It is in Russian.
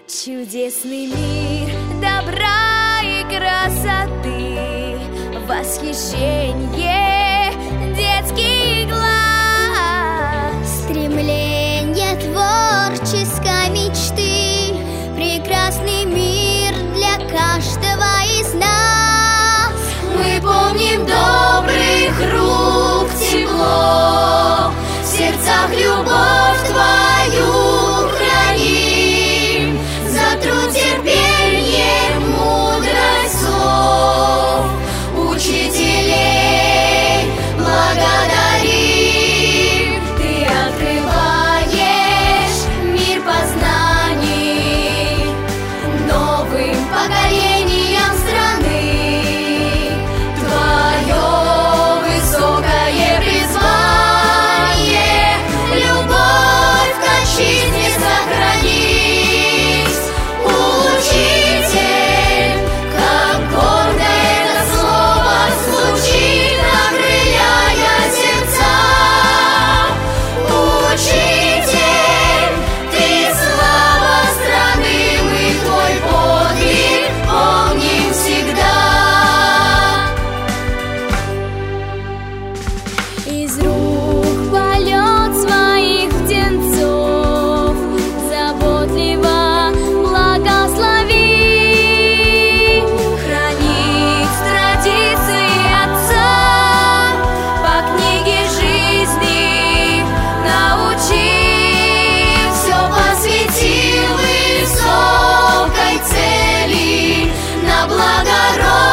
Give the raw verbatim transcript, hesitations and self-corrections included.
Чудесный мир добра и красоты, восхищение детский глаз, стремление творческой мечты, прекрасный мир для каждого из нас. Мы помним добрых рук тепло, в сердцах любовь твою храним, за труд, терпение, мудрость слов учителей благодарим. Ты открываешь мир познаний новым поколениям страны. Твое высокое призвание любовь к отчизне сохранить. Учитель, как гордо это слово звучит, окрыляя сердца. Учитель, ты слава страны, мы твой подвиг помним всегда. Из рук полет своих птенцов заботливо благослови, хранить традиции отца, по книге жизни научи, все посвятил высокой цели, на благородие